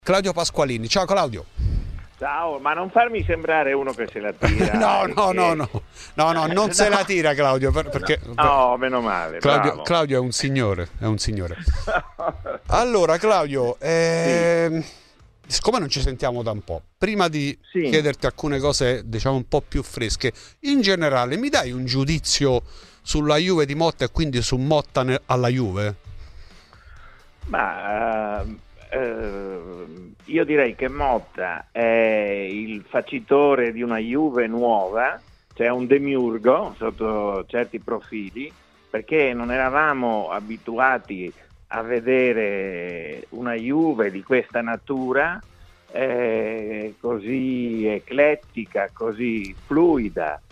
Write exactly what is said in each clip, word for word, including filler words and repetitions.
Claudio Pasqualini. Ciao Claudio. Ciao, ma non farmi sembrare uno che se la tira. no, no, che... no, no, no, no, non se la tira Claudio, per, perché no, meno male. Claudio, Claudio è un signore, è un signore. Allora Claudio, eh, sì. siccome non ci sentiamo da un po', prima di sì. chiederti alcune cose, diciamo un po' più fresche, in generale mi dai un giudizio sulla Juve di Motta e quindi su Motta alla Juve? Ma uh... Uh, io direi che Motta è il facitore di una Juve nuova, cioè un demiurgo sotto certi profili, perché non eravamo abituati a vedere una Juve di questa natura, eh, così eclettica, così fluida,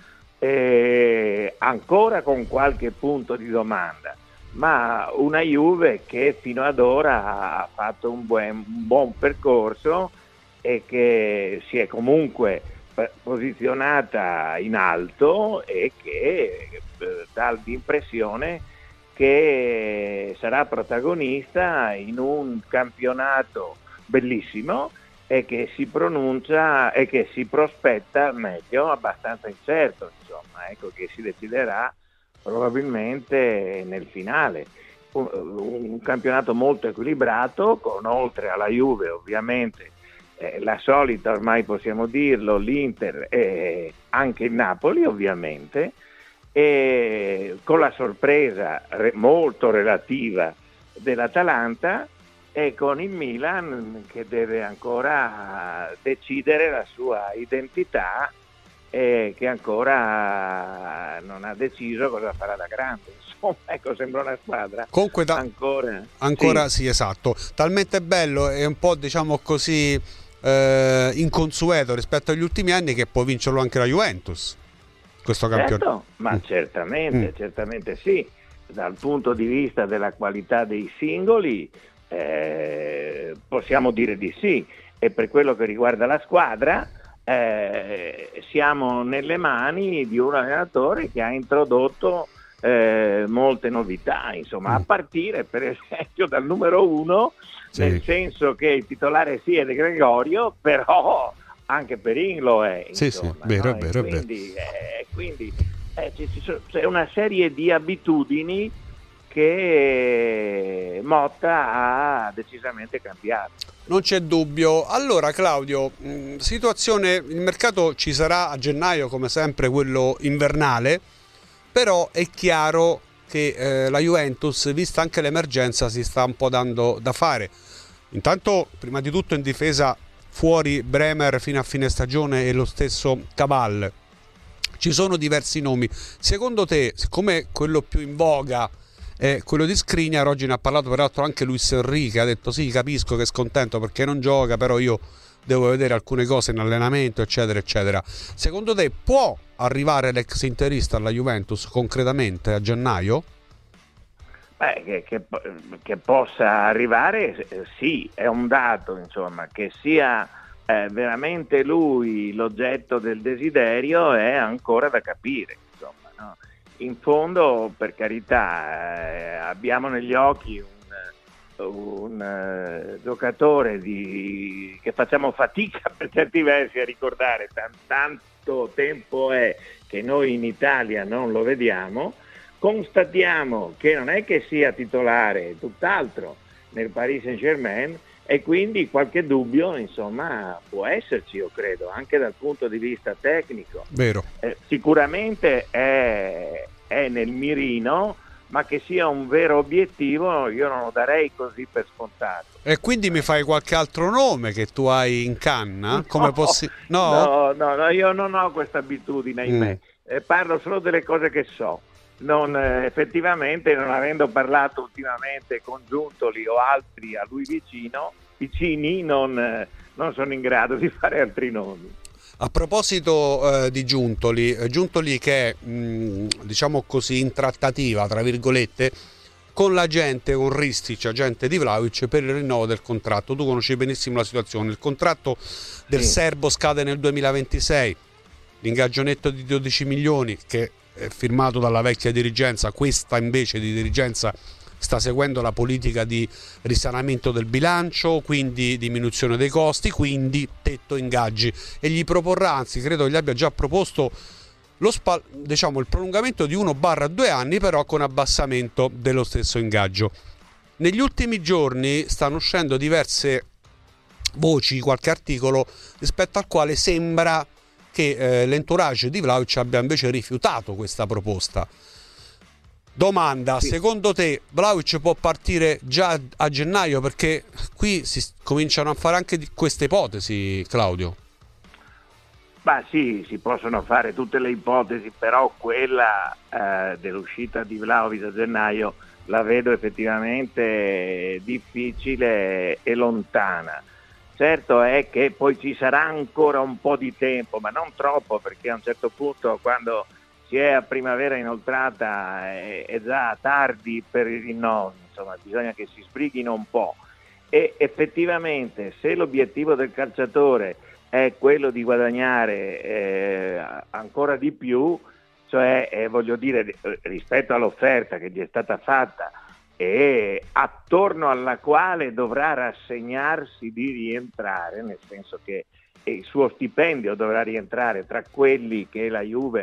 eh, ancora con qualche punto di domanda. Ma una Juve che fino ad ora ha fatto un buon, un buon percorso e che si è comunque posizionata in alto e che eh, dà l'impressione che sarà protagonista in un campionato bellissimo e che si pronuncia e che si prospetta meglio, abbastanza incerto, insomma, ecco, che si deciderà probabilmente nel finale. Un, un campionato molto equilibrato, con oltre alla Juve ovviamente eh, la solita, ormai possiamo dirlo, l'Inter e anche il Napoli ovviamente, e con la sorpresa re, molto relativa dell'Atalanta e con il Milan che deve ancora decidere la sua identità e che ancora non ha deciso cosa farà da grande. Insomma, ecco, sembra una squadra comunque da... ancora ancora sì. sì esatto, talmente bello e un po' diciamo così eh, inconsueto rispetto agli ultimi anni che può vincerlo anche la Juventus questo campionato. Certo, ma mm. certamente mm. certamente sì, dal punto di vista della qualità dei singoli eh, possiamo dire di sì, e per quello che riguarda la squadra Eh, siamo nelle mani di un allenatore che ha introdotto eh, molte novità, insomma, mm. a partire per esempio dal numero uno, sì. nel senso che il titolare sì è De Gregorio, però anche Perin lo è, insomma, sì, sì, vero, no? vero, quindi, eh, quindi eh, c'è una serie di abitudini che Motta ha decisamente cambiato. Non c'è dubbio. Allora Claudio, situazione, il mercato ci sarà a gennaio come sempre, quello invernale, però è chiaro che eh, la Juventus, vista anche l'emergenza, si sta un po' dando da fare. Intanto, prima di tutto in difesa, fuori Bremer fino a fine stagione e lo stesso Cabal. Ci sono diversi nomi. Secondo te, siccome quello più in voga Eh, quello di Skriniar, oggi ne ha parlato peraltro anche Luis Enrique, ha detto sì, capisco che è scontento perché non gioca, però io devo vedere alcune cose in allenamento, eccetera eccetera. Secondo te può arrivare l'ex interista alla Juventus concretamente a gennaio? Beh, che, che, che possa arrivare sì, è un dato, insomma, che sia eh, veramente lui l'oggetto del desiderio è ancora da capire, insomma, no? In fondo, per carità, eh, abbiamo negli occhi un, un uh, giocatore di, che facciamo fatica per certi versi a ricordare, Tant, tanto tempo è che noi in Italia non lo vediamo. Constatiamo che non è che sia titolare, tutt'altro, nel Paris Saint-Germain, e quindi qualche dubbio, insomma, può esserci, io credo, anche dal punto di vista tecnico. Vero. Eh, sicuramente è, è nel mirino, ma che sia un vero obiettivo io non lo darei così per scontato. E quindi mi fai qualche altro nome che tu hai in canna? No, Come possi- no? no, no, no, io non ho questa abitudine in mm. me, eh, parlo solo delle cose che so. Non, eh, effettivamente, non avendo parlato ultimamente con Giuntoli o altri a lui vicino, vicini, non, eh, non sono in grado di fare altri nomi. A proposito eh, di Giuntoli, Giuntoli che è mh, diciamo così in trattativa, tra virgolette, con l'agente, con Ristic, agente di Vlahovic, per il rinnovo del contratto. Tu conosci benissimo la situazione, il contratto del sì. serbo scade nel duemilaventisei, l'ingaggio netto di dodici milioni che è firmato dalla vecchia dirigenza, questa invece di dirigenza sta seguendo la politica di risanamento del bilancio, quindi diminuzione dei costi, quindi tetto ingaggi, e gli proporrà, anzi credo che gli abbia già proposto lo spa, diciamo il prolungamento di uno barra due anni, però con abbassamento dello stesso ingaggio. Negli ultimi giorni stanno uscendo diverse voci, qualche articolo rispetto al quale sembra che eh, l'entourage di Vlahovic abbia invece rifiutato questa proposta. Domanda, sì. Secondo te Vlahovic può partire già a gennaio? Perché qui si cominciano a fare anche di queste ipotesi, Claudio. Ma sì, si possono fare tutte le ipotesi, però quella eh, dell'uscita di Vlahovic a gennaio la vedo effettivamente difficile e lontana. Certo è che poi ci sarà ancora un po' di tempo, ma non troppo, perché a un certo punto, quando si è a primavera inoltrata, è, è già tardi per i rinnovi, insomma bisogna che si sbrighino un po'. E effettivamente, se l'obiettivo del calciatore è quello di guadagnare eh, ancora di più, cioè eh, voglio dire rispetto all'offerta che gli è stata fatta e attorno alla quale dovrà rassegnarsi di rientrare, nel senso che il suo stipendio dovrà rientrare tra quelli che la Juve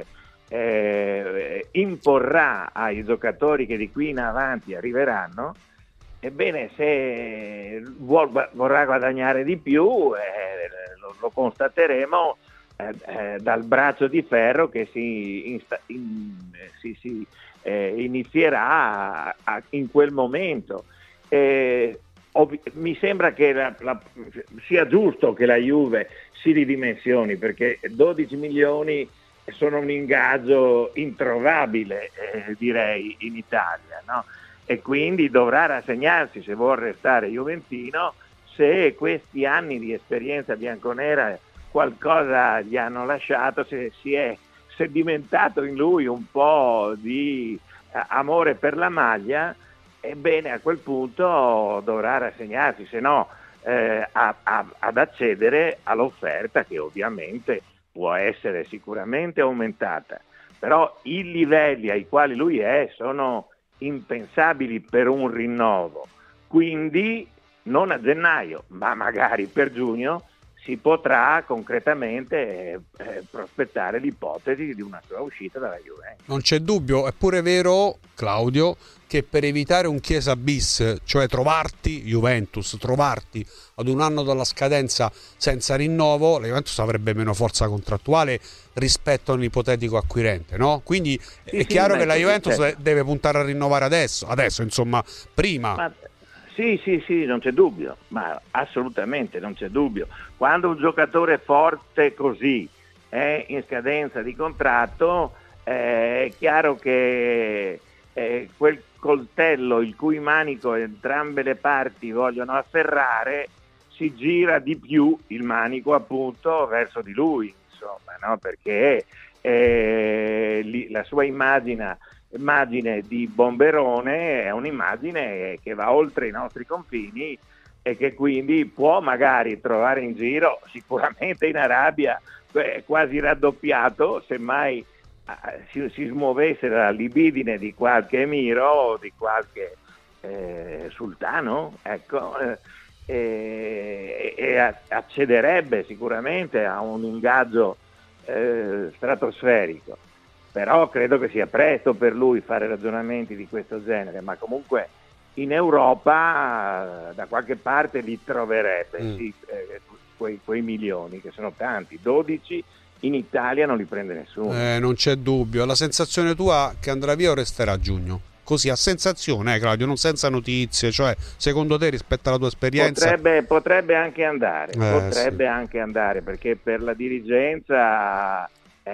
eh, imporrà ai giocatori che di qui in avanti arriveranno. Ebbene, se vuol, vorrà guadagnare di più, eh, lo, lo constateremo eh, eh, dal braccio di ferro che si, insta, in, si, si eh, inizierà a, a, in quel momento. Eh, ovvi- mi sembra che la, la, sia giusto che la Juve si ridimensioni, perché dodici milioni sono un ingaggio introvabile, eh, direi, in Italia, no? E quindi dovrà rassegnarsi, se vuol restare juventino, se questi anni di esperienza bianconera qualcosa gli hanno lasciato, se si è sedimentato in lui un po' di amore per la maglia, ebbene a quel punto dovrà rassegnarsi, se no eh, a, a, ad accedere all'offerta, che ovviamente può essere sicuramente aumentata, però i livelli ai quali lui è sono impensabili per un rinnovo, quindi non a gennaio ma magari per giugno si potrà concretamente eh, prospettare l'ipotesi di una sua uscita dalla Juventus. Non c'è dubbio, è pure vero, Claudio, che per evitare un Chiesa bis, cioè trovarti Juventus, trovarti ad un anno dalla scadenza senza rinnovo, la Juventus avrebbe meno forza contrattuale rispetto a un ipotetico acquirente, no? Quindi sì, è sì, chiaro che la Juventus certo. deve puntare a rinnovare adesso, adesso insomma, prima. Ma... Sì, sì, sì, non c'è dubbio, ma assolutamente non c'è dubbio. Quando un giocatore forte così è in scadenza di contratto, eh, è chiaro che eh, quel coltello il cui manico entrambe le parti vogliono afferrare, si gira di più il manico appunto verso di lui, insomma, no? Perché eh, li, la sua immagine immagine di bomberone è un'immagine che va oltre i nostri confini e che quindi può magari trovare in giro, sicuramente in Arabia eh, quasi raddoppiato, semmai eh, si, si smuovesse la libidine di qualche emiro o di qualche eh, sultano, ecco, eh, e, e accederebbe sicuramente a un ingaggio eh, stratosferico. Però credo che sia presto per lui fare ragionamenti di questo genere, ma comunque in Europa da qualche parte li troverebbe, mm. sì, eh, quei, quei milioni che sono tanti, dodici in Italia non li prende nessuno. Eh, non c'è dubbio, la sensazione tua che andrà via o resterà a giugno? Così a sensazione, eh, Claudio, non senza notizie, cioè secondo te rispetto alla tua esperienza? Potrebbe, potrebbe anche andare, eh, potrebbe sì. anche andare, perché per la dirigenza...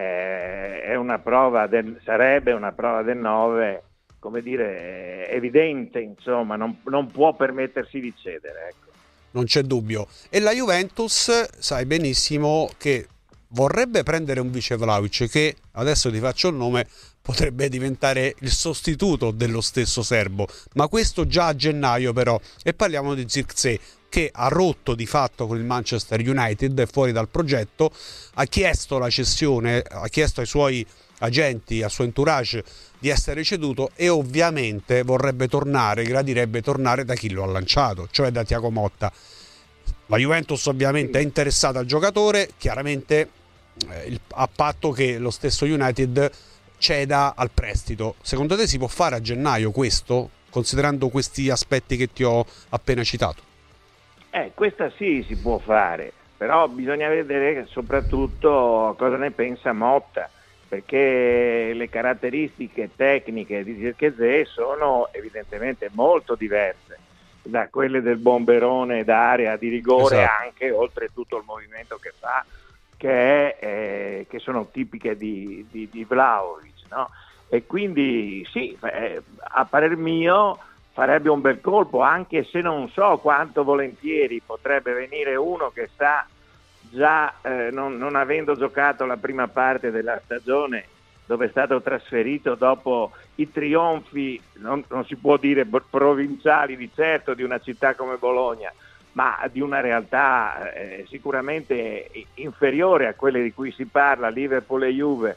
è una prova del, sarebbe una prova del nove, come dire, evidente, insomma, non, non può permettersi di cedere, ecco. Non c'è dubbio. E la Juventus, sai benissimo che vorrebbe prendere un vice Vlahovic che, adesso ti faccio il nome, potrebbe diventare il sostituto dello stesso serbo, ma questo già a gennaio però. E parliamo di Zirkzee, che ha rotto di fatto con il Manchester United, è fuori dal progetto, ha chiesto la cessione, ha chiesto ai suoi agenti, al suo entourage di essere ceduto, e ovviamente vorrebbe tornare, gradirebbe tornare da chi lo ha lanciato, cioè da Thiago Motta. La Juventus ovviamente è interessata al giocatore, chiaramente eh, il, a patto che lo stesso United ceda al prestito. Secondo te si può fare a gennaio questo, considerando questi aspetti che ti ho appena citato? Eh, questa sì si può fare, però bisogna vedere soprattutto cosa ne pensa Motta, perché le caratteristiche tecniche di Zirkzee sono evidentemente molto diverse da quelle del bomberone d'area di rigore, esatto. Anche oltre tutto il movimento che fa, che, è, eh, che sono tipiche di, di, di Vlahovic, no? E quindi sì, eh, a parer mio farebbe un bel colpo, anche se non so quanto volentieri potrebbe venire uno che sta già eh, non, non avendo giocato la prima parte della stagione, dove è stato trasferito dopo i trionfi, non, non si può dire provinciali di certo, di una città come Bologna, ma di una realtà eh, sicuramente inferiore a quelle di cui si parla, Liverpool e Juve,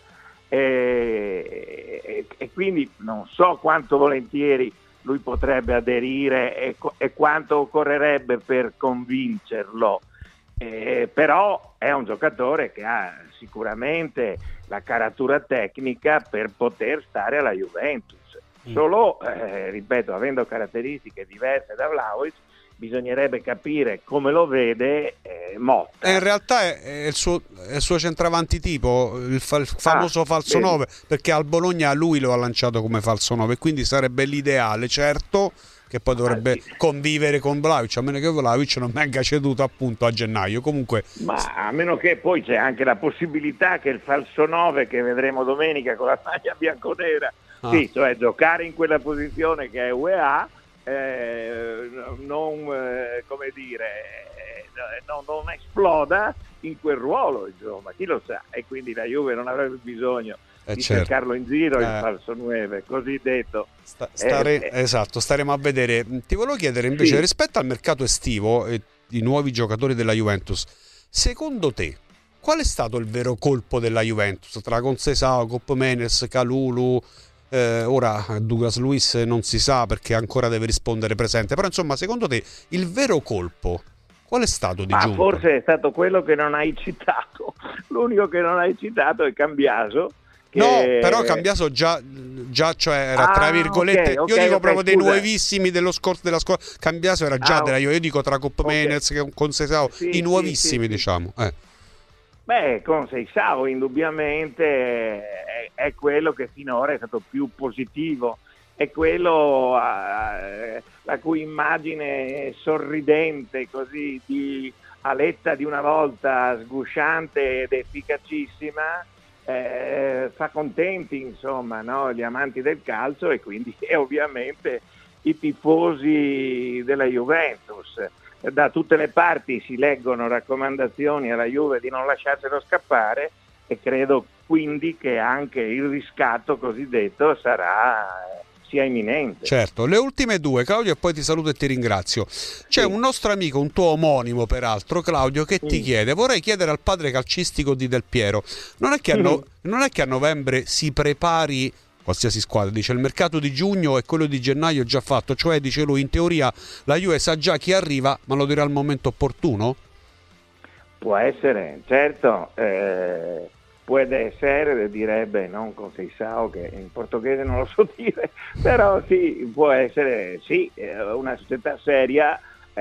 e, e, e quindi non so quanto volentieri lui potrebbe aderire e, e quanto occorrerebbe per convincerlo. Eh, però è un giocatore che ha sicuramente la caratura tecnica per poter stare alla Juventus. Mm. Solo, eh, ripeto, avendo caratteristiche diverse da Vlahovic, bisognerebbe capire come lo vede eh, Motta. E in realtà è, è, il suo, è il suo centravanti tipo, il, fa, il famoso ah, falso vedi. nove, perché al Bologna lui lo ha lanciato come falso nove, quindi sarebbe l'ideale, certo, che poi dovrebbe ah, sì. convivere con Vlahovic, a meno che Vlahovic non venga ceduto appunto a gennaio. Comunque, ma a meno che poi c'è anche la possibilità che il falso nove che vedremo domenica con la maglia bianconera, ah. sì, cioè giocare in quella posizione che è U E A, eh, non eh, come dire eh, non, non esploda in quel ruolo, insomma, chi lo sa, e quindi la Juve non avrebbe bisogno Eh di certo. cercarlo in giro, eh. il falso nove, così detto. Sta, stare, eh, esatto, staremo a vedere. Ti volevo chiedere invece, sì. rispetto al mercato estivo e i nuovi giocatori della Juventus, secondo te qual è stato il vero colpo della Juventus tra Conceição, Koopmeiners, Kalulu, eh, ora Douglas Luiz non si sa perché ancora deve rispondere presente, però insomma secondo te il vero colpo qual è stato di Ma giunta? Forse è stato quello che non hai citato, l'unico che non hai citato è Cambiaso. No, però Cambiaso già, già cioè era ah, tra virgolette, okay, okay, io dico okay, proprio scusa. dei nuovissimi dello scorso della scuola. Cambiaso era già ah, della, io dico tra Koopmeiners okay. che Conceição, sì, i nuovissimi sì, sì, diciamo. Eh. Beh, Conceição indubbiamente è, è quello che finora è stato più positivo, è quello a, la cui immagine sorridente, così di Aletta di una volta, sgusciante ed efficacissima, Eh, fa contenti insomma, no? Gli amanti del calcio e quindi e ovviamente i tifosi della Juventus. Da tutte le parti si leggono raccomandazioni alla Juve di non lasciarselo scappare e credo quindi che anche il riscatto cosiddetto sarà sia imminente. Certo, le ultime due, Claudio, e poi ti saluto e ti ringrazio. C'è sì. un nostro amico, un tuo omonimo peraltro, Claudio, che mm. ti chiede: vorrei chiedere al padre calcistico di Del Piero, non è che a, no- mm. non è che a novembre si prepari qualsiasi squadra, dice il mercato di giugno e quello di gennaio è già fatto, cioè dice lui in teoria la Juve sa già chi arriva ma lo dirà al momento opportuno? Può essere, certo, eh... può essere, direbbe non Conceição, che in portoghese non lo so dire, però sì, può essere, sì, una società seria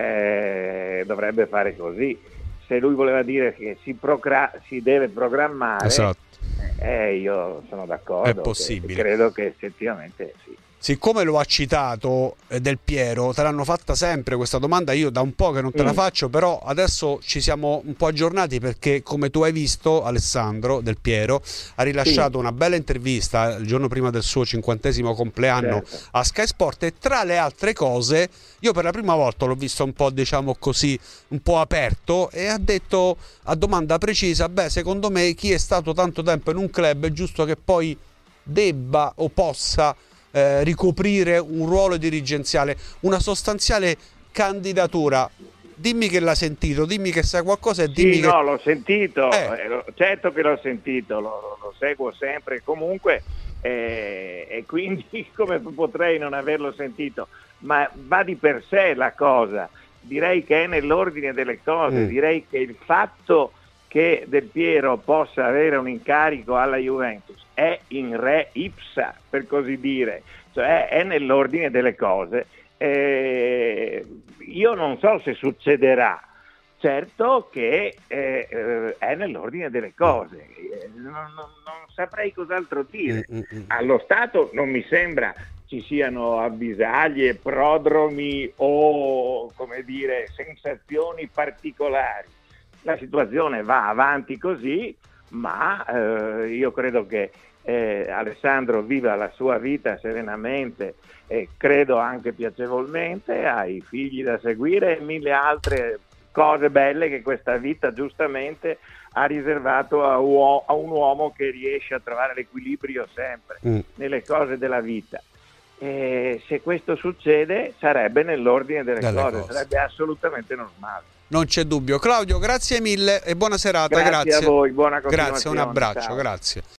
eh, dovrebbe fare così. Se lui voleva dire che si, procra- si deve programmare, esatto. eh, io sono d'accordo. È possibile. Che, credo che effettivamente sì. Siccome lo ha citato eh, Del Piero, te l'hanno fatta sempre questa domanda, io da un po' che non te mm. la faccio, però adesso ci siamo un po' aggiornati perché come tu hai visto Alessandro Del Piero ha rilasciato sì. una bella intervista il giorno prima del suo cinquantesimo compleanno certo. a Sky Sport e tra le altre cose io per la prima volta l'ho visto un po' diciamo così, un po' aperto e ha detto a domanda precisa, beh secondo me chi è stato tanto tempo in un club è giusto che poi debba o possa Eh, ricoprire un ruolo dirigenziale, una sostanziale candidatura. dimmi che l'ha sentito, dimmi che sa qualcosa e Sì, dimmi no, che... l'ho sentito, Eh. eh, lo- certo che l'ho sentito, lo, lo seguo sempre comunque, eh, e quindi come potrei non averlo sentito? Ma va di per sé la cosa, direi che è nell'ordine delle cose, Mm. direi che il fatto che Del Piero possa avere un incarico alla Juventus è in re ipsa, per così dire, cioè è nell'ordine delle cose. Eh, io non so se succederà, certo che eh, eh, è nell'ordine delle cose, eh, non, non- non saprei cos'altro dire. Mm, mm, mm. Allo Stato non mi sembra ci siano avvisaglie, prodromi o, come dire, sensazioni particolari. La situazione va avanti così, ma eh, io credo che eh, Alessandro viva la sua vita serenamente e credo anche piacevolmente, ha i figli da seguire e mille altre cose belle che questa vita giustamente ha riservato a, uo- a un uomo che riesce a trovare l'equilibrio sempre Mm. nelle cose della vita. E se questo succede sarebbe nell'ordine delle, Delle cose, cose. sarebbe assolutamente normale. Non c'è dubbio. Claudio, grazie mille e buona serata, Grazie grazie. a voi, buona Grazie, un continuazione. abbraccio, Ciao. grazie.